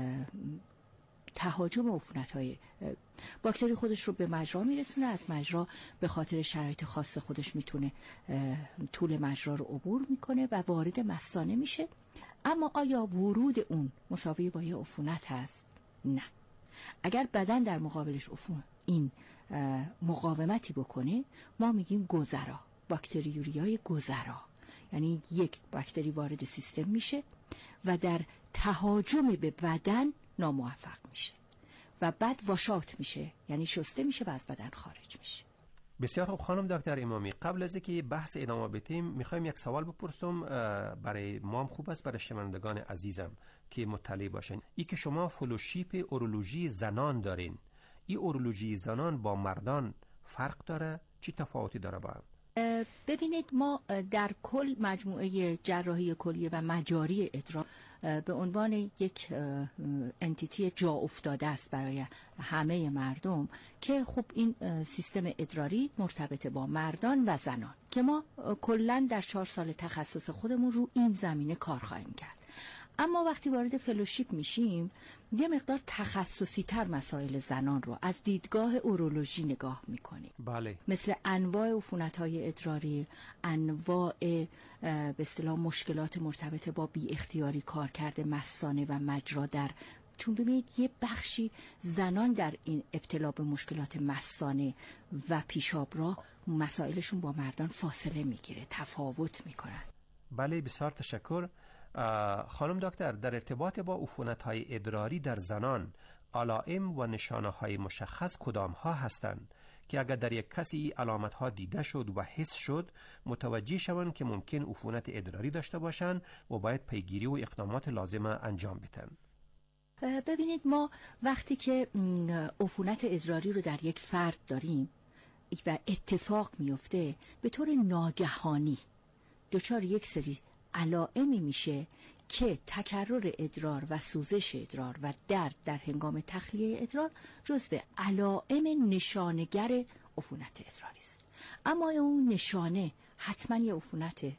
Speaker 18: تهاجم عفونت‌های باکتری خودش رو به مجرا میرسونه. از مجرا به خاطر شرایط خاص خودش میتونه طول مجرا رو عبور میکنه و وارد مثانه میشه. اما آیا ورود اون مساوی با یه عفونت هست؟ نه. اگر بدن در مقابلش عفون این مقاومتی بکنه ما میگیم گذرا، باکتریوریای گذرا. یعنی یک باکتری وارد سیستم میشه و در تهاجم به بدن ناموفق میشه و بعد واشات میشه، یعنی شسته میشه و از بدن خارج میشه.
Speaker 17: بسیار خوب خانم دکتر امامی، قبل از اینکه بحث ادامه بدیم میخوایم یک سوال بپرسم برای ما هم خوب است، برای شنوندگان عزیزم که مطلع باشن. ای که شما فلوشیپ اورولوژی زنان دارین، این اورولوژی زنان با مردان فرق داره؟ چی تفاوتی داره با هم؟
Speaker 18: ببینید ما در کل مجموعه جراحی کلیه و مجاری ادرار به عنوان یک انتیتی جا افتاده است برای همه مردم که خب این سیستم ادراری مرتبط با مردان و زنان که ما کلن در چهار سال تخصص خودمون رو این زمینه کار خواهیم کرد. اما وقتی وارد فلوشیپ میشیم یه مقدار تخصصی تر مسائل زنان رو از دیدگاه اورولوژی نگاه میکنیم.
Speaker 17: بله.
Speaker 18: مثل انواع عفونت‌های ادراری، انواع به اصطلاح مشکلات مرتبط با بی اختیاری کارکرد مثانه و مجرا در، چون ببینید یه بخشی زنان در این ابتلا به مشکلات مثانه و پیشاب راه مسائلشون با مردان فاصله میگیره، تفاوت میکنن.
Speaker 17: بله بسیار تشکر. خانم دکتر، در ارتباط با عفونت‌های ادراری در زنان علائم و نشانه‌های مشخص کدام ها هستند که اگر در یک کسی علامت‌ها دیده شد و حس شد متوجه شوند که ممکن عفونت ادراری داشته باشند و باید پیگیری و اقدامات لازمه انجام بدن؟
Speaker 18: ببینید ما وقتی که عفونت ادراری رو در یک فرد داریم و اتفاق میفته به طور ناگهانی دچار یک سری علائمی میشه که تکرر ادرار و سوزش ادرار و درد در هنگام تخلیه ادرار جزو علائم نشانگر عفونت ادراری است. اما اون نشانه حتما یه عفونته.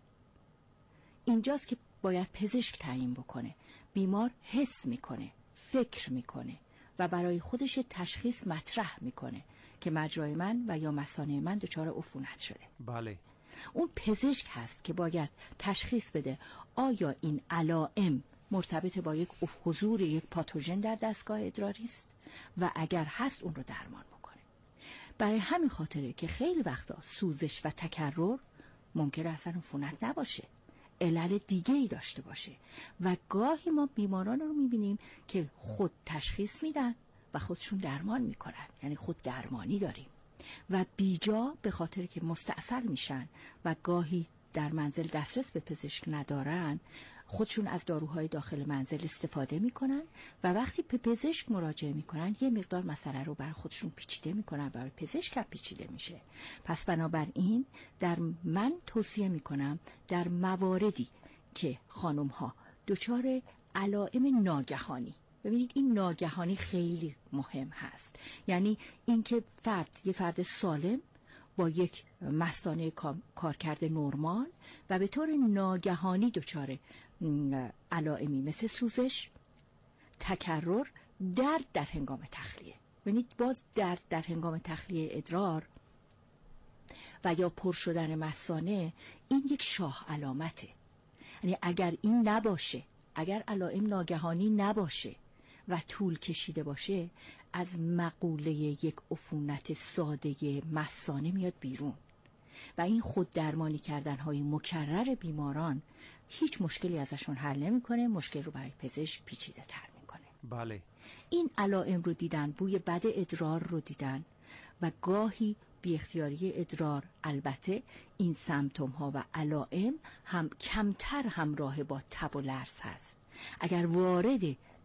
Speaker 18: اینجاست که باید پزشک تعیین بکنه. بیمار حس میکنه، فکر میکنه و برای خودش تشخیص مطرح میکنه که مجرای من و یا مثانه من دچار عفونت شده.
Speaker 17: بله.
Speaker 18: اون پزشک هست که باید تشخیص بده آیا این علائم مرتبط با یک حضور یک پاتوژن در دستگاه ادراری است و اگر هست اون رو درمان بکنه. برای همین خاطره که خیلی وقتا سوزش و تکرر ممکنه اصلا عفونت نباشه، علل دیگه ای داشته باشه و گاهی ما بیماران رو میبینیم که خود تشخیص میدن و خودشون درمان میکنن، یعنی خود درمانی داریم و بیجا به خاطر که مستعصل میشن و گاهی در منزل دسترس به پزشک ندارن خودشون از داروهای داخل منزل استفاده میکنن و وقتی به پزشک مراجعه میکنن یه مقدار مسئله رو برای خودشون پیچیده میکنن، برای پزشک هم پیچیده میشه. پس بنابراین در من توصیه میکنم در مواردی که خانم ها دچار علائم ناگهانی، ببینید این ناگهانی خیلی مهم هست، یعنی اینکه فرد یه فرد سالم با یک مثانه کارکرد نرمال و به طور ناگهانی دچار علائمی مثل سوزش، تکرر، درد در هنگام تخلیه. ببینید باز درد در هنگام تخلیه ادرار و یا پر شدن مثانه این یک شاه علامته. یعنی اگر این نباشه، اگر علائم ناگهانی نباشه و طول کشیده باشه از مقوله یک عفونت ساده مثانه میاد بیرون و این خود درمانی کردن های مکرر بیماران هیچ مشکلی ازشون حل نمیکنه، مشکل رو برای پزشک پیچیده تر میکنه.
Speaker 17: بله.
Speaker 18: این علائم رو دیدن، بوی بد ادرار رو دیدن و گاهی بی اختیاری ادرار. البته این سمپتوم ها و علائم هم کمتر همراه با تب و لرز هست. اگر وارد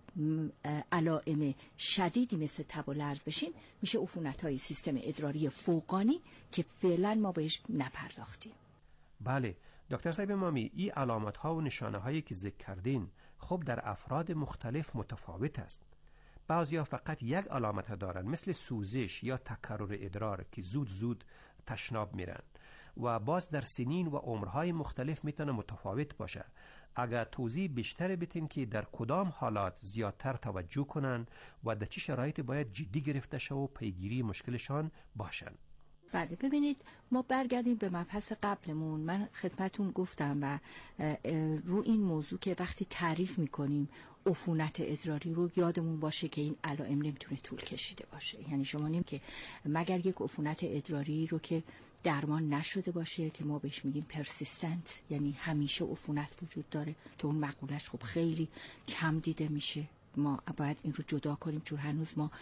Speaker 18: علائم شدیدی مثل تب و لرز بشیم میشه عفونت‌های سیستم ادراری فوقانی که فعلا ما بهش نپرداختیم.
Speaker 17: بله دکتر صاحب مامی، این علامت ها و نشانه هایی که ذکر کردین خب در افراد مختلف متفاوت است. بعضیا فقط یک علامت دارن مثل سوزش یا تکرر ادرار که زود زود تشناب میرن و باز در سنین و عمرهای مختلف میتونه متفاوت باشه. اگر توضیح بیشتر بدین که در کدام حالات زیادتر توجه کنن و در چه شرایطی باید جدی گرفته شود و پیگیری مشکلشان باشن.
Speaker 18: بله ببینید ما برگردیم به مبحث قبلمون. من خدمتون گفتم و رو این موضوع که وقتی تعریف میکنیم عفونت ادراری رو یادمون باشه که این علائم نمیتونه طول کشیده باشه. یعنی شما نیم که مگر یک عفونت ادراری رو که درمان نشده باشه که ما بهش میگیم پرسیستنت، یعنی همیشه عفونت وجود داره که اون مقولش خب خیلی کم دیده میشه. ما باید این رو جدا کنیم چون هنوز ما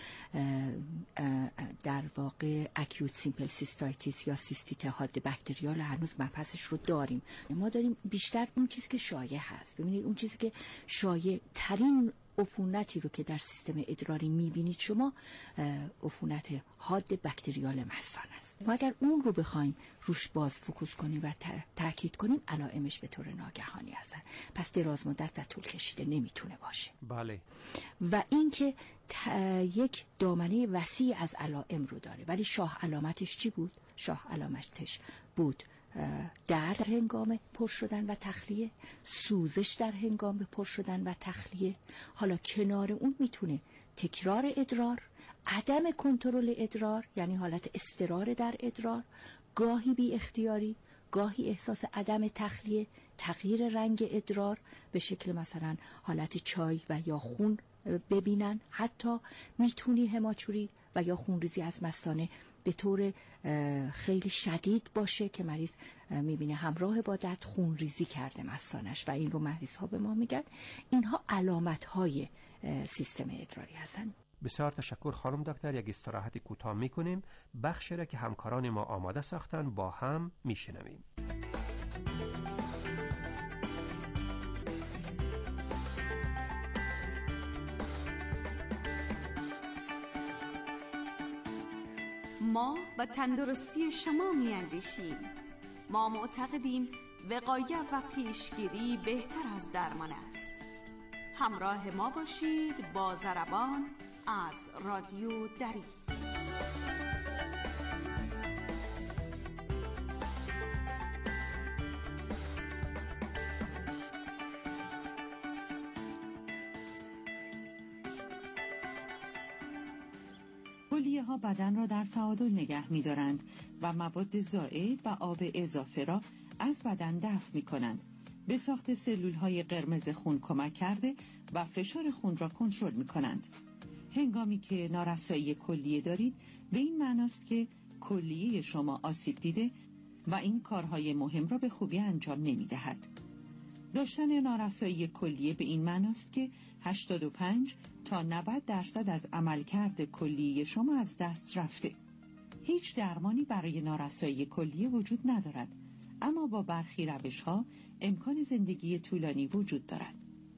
Speaker 18: در واقع اکیوت سیمپل سیستایتیس یا سیستیت حاد بکتریال هنوز مبحثش رو داریم. ما داریم بیشتر اون چیزی که شایع هست. ببینید اون چیزی که شایع ترین عفونتی رو که در سیستم ادراری میبینید شما عفونت حاد بکتریال مثانه است. ما اگر اون رو بخوایم روش باز فوکوس کنیم و تاکید کنیم علائمش به طور ناگهانی هستن، پس دراز مدت و طول کشیده نمیتونه باشه.
Speaker 17: بله.
Speaker 18: و اینکه یک دامنه وسیع از علائم رو داره، ولی شاه علامتش چی بود؟ شاه علامتش بود درد هنگام پر شدن و تخلیه، سوزش در هنگام پر شدن و تخلیه. حالا کنار اون میتونه تکرار ادرار، عدم کنترل ادرار یعنی حالت اضطرار در ادرار، گاهی بی اختیاری، گاهی احساس عدم تخلیه، تغییر رنگ ادرار به شکل مثلا حالت چای و یا خون ببینن، حتی میتونی هماچوری و یا خونریزی از مثانه به طور خیلی شدید باشه که مریض میبینه همراه با درد خونریزی کرده مثانش و این رو مریض ها به ما میگن. اینها علامت های سیستم ادراری هستن.
Speaker 17: بسیار تشکر خانم دکتر. یک استراحت کوتاه میکنیم، بخشی را که همکاران ما آماده ساختن با هم میشنویم.
Speaker 4: ما و تندرستی شما می اندیشیم. ما معتقدیم وقایت و پیشگیری بهتر از درمان است. همراه ما باشید با ضربان از رادیو دری.
Speaker 19: کلیه ها بدن را در تعادل نگه می دارند و مواد زائد و آب اضافه را از بدن دفع می کنند. به ساخت سلول های قرمز خون کمک کرده و فشار خون را کنترل می کنند. هنگامی که نارسایی کلیه دارید به این معناست که کلیه شما آسیب دیده و این کارهای مهم را به خوبی انجام نمی دهد. داشتن نارسایی کلیه به این معناست که هشتاد و پنج تا نود درصد از عملکرد کلیه شما از دست رفته. هیچ درمانی برای نارسایی کلیه وجود ندارد، اما با برخی روش‌ها امکان زندگی طولانی وجود دارد.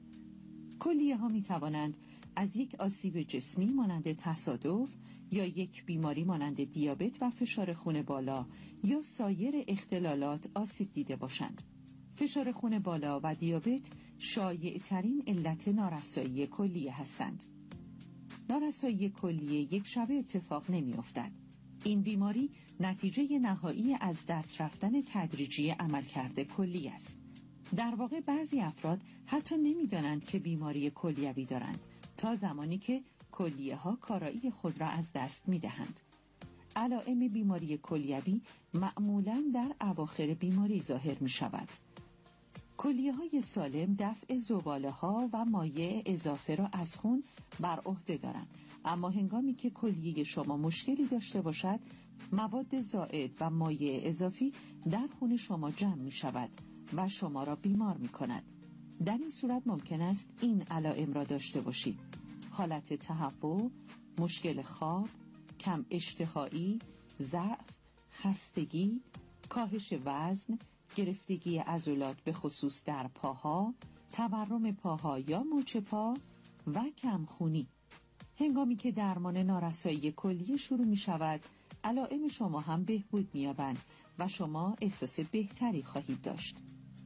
Speaker 19: کلیه ها می توانند از یک آسیب جسمی مانند تصادف یا یک بیماری مانند دیابت و فشار خون بالا یا سایر اختلالات آسیب دیده باشند. فشار خون بالا و دیابت شایع ترین علت نارسایی کلیه هستند. نارسایی کلیه یک شبه اتفاق نمی افتد. این بیماری نتیجه نهایی از دست رفتن تدریجی عملکرد کلیه است. در واقع بعضی افراد حتی نمی دانند که بیماری کلیوی دارند تا زمانی که کلیه ها کارایی خود را از دست می دهند. علائم بیماری کلیوی معمولاً در اواخر بیماری ظاهر می شود. کلیه های سالم دفع زباله ها و مایع اضافه را از خون بر عهده دارند، اما هنگامی که کلیه شما مشکلی داشته باشد مواد زائد و مایع اضافی در خون شما جمع می شود و شما را بیمار می کند. در این صورت ممکن است این علائم را داشته باشید: حالت تهوع، مشکل خواب، کم اشتهایی، ضعف، خستگی، کاهش وزن، گرفتگی عضلات به خصوص در پاها، تورم پاها یا مچ پا و کمخونی. هنگامی که درمان نارسایی کلیه شروع می شود، علائم شما هم بهبود می یابند و شما احساس بهتری خواهید داشت.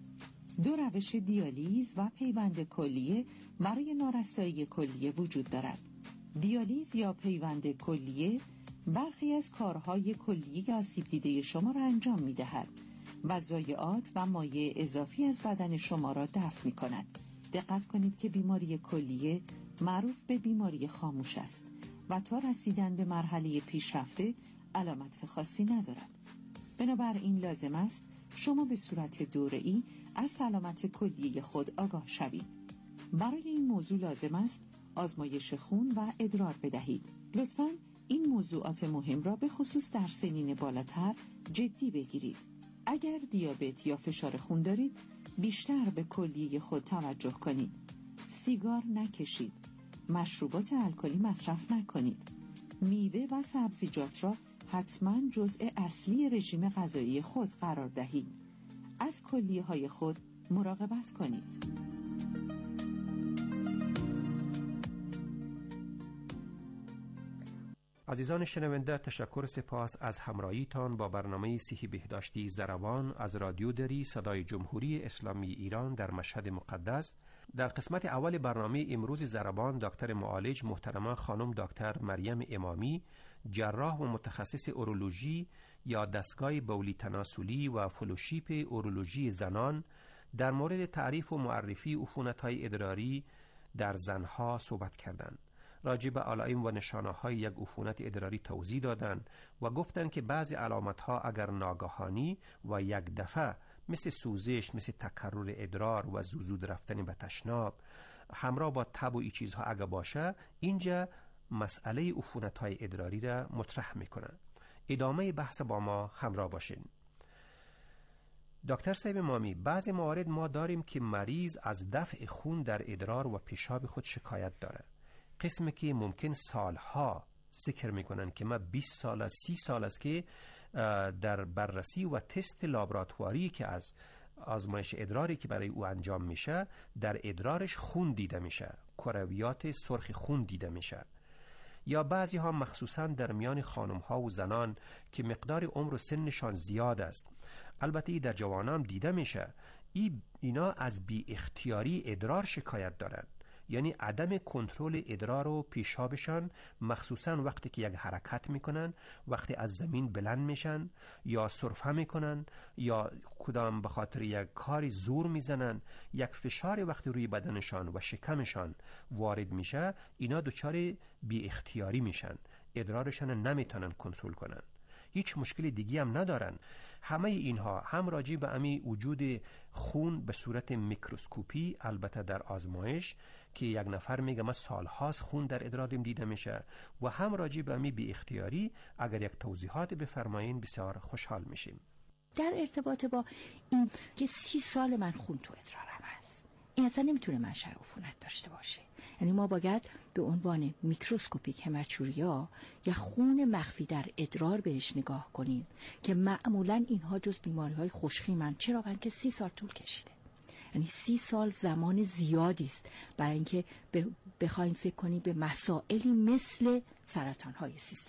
Speaker 19: دو روش دیالیز و پیوند کلیه برای نارسایی کلیه وجود دارد. دیالیز یا پیوند کلیه برخی از کارهای کلیه آسیب دیده شما را انجام می دهد و ضایعات و مایع اضافی از بدن شما را دفع می کند. دقت کنید که بیماری کلیه معروف به بیماری خاموش است و تا رسیدن به مرحله پیشرفته علامت خاصی ندارد. بنابراین لازم است شما به صورت دوره‌ای از سلامت کلیه خود آگاه شوید. برای این موضوع لازم است آزمایش خون و ادرار بدهید. لطفاً این موضوعات مهم را به خصوص در سنین بالاتر جدی بگیرید. اگر دیابت یا فشار خون دارید، بیشتر به کلیه خود توجه کنید. سیگار نکشید. مشروبات الکلی مصرف نکنید. میوه و سبزیجات را حتما جزء اصلی رژیم غذایی خود قرار دهید. از کلیه های خود مراقبت کنید.
Speaker 17: عزیزان شنونده، تشکر سپاس از همراهیتان با برنامه صحی بهداشتی ضربان از رادیو دری صدای جمهوری اسلامی ایران در مشهد مقدس. در قسمت اول برنامه امروز ضربان دکتر معالج محترمه خانم دکتر مریم امامی، جراح و متخصص اورولوژی یا دستگاه بولی تناسلی و فلوشیپ اورولوژی زنان در مورد تعریف و معرفی عفونت‌های ادراری در زنها صحبت کردند. راجع به علائم و نشانه‌های یک عفونت ادراری توضیح دادند و گفتند که بعضی علامت‌ها اگر ناگهانی و یک دفعه مثل سوزش، مثل تکرر ادرار و زود رفتن به تشناب همراه با تب و این چیزها اگر باشه، اینجا مسئله عفونت‌های ادراری را مطرح میکنن. ادامه بحث با ما همراه باشین. دکتر صاحب امامی، بعضی موارد ما داریم که مریض از دفع خون در ادرار و پیشاب خود شکایت داره. قسمی که ممکن سالها ذکر میکنن که ما بیست سال است، سی سال است که در بررسی و تست لابراتواری که از آزمایش ادراری که برای او انجام میشه در ادرارش خون دیده میشه، کرویات سرخ خون دیده میشه. یا بعضی ها مخصوصا در میان خانم ها و زنان که مقدار عمر و سنشان زیاد است، البته ای در جوانان دیده میشه، ای اینا از بی اختیاری ادرار شکایت دارند، یعنی عدم کنترل ادرار و پیشابشان، مخصوصا وقتی که یک حرکت میکنن، وقتی از زمین بلند میشن یا سرفه میکنن یا کدام به خاطر یک کاری زور میزنن، یک فشار وقتی روی بدنشان و شکمشان وارد میشه، اینا دچار بی اختیاری میشن، ادرارشان نمیتونن کنترل کنن. هیچ مشکل دیگی هم ندارن. همه اینها هم راجع به امی وجود خون به صورت میکروسکوپی، البته در آزمایش که یک نفر میگه ما سالهاست خون در ادرارم دیده میشه، و هم راجع به امی بی اختیاری اگر یک توضیحات بفرمایین بسیار خوشحال میشیم.
Speaker 18: در ارتباط با این که سی سال من خون تو ادرارم هست، این اصلا نمیتونه منشأ عفونت داشته باشه. یعنی ما باید به عنوان میکروسکوپیک همچوریا یا خون مخفی در ادرار بهش نگاه کنیم که معمولا اینها جز بیماری های خوشخیمن. چرا؟ برای اینکه سی سال طول کشیده. یعنی سی سال زمان زیادی است برای اینکه بخوایم فکر کنیم به مسائلی مثل سرطان های سیستم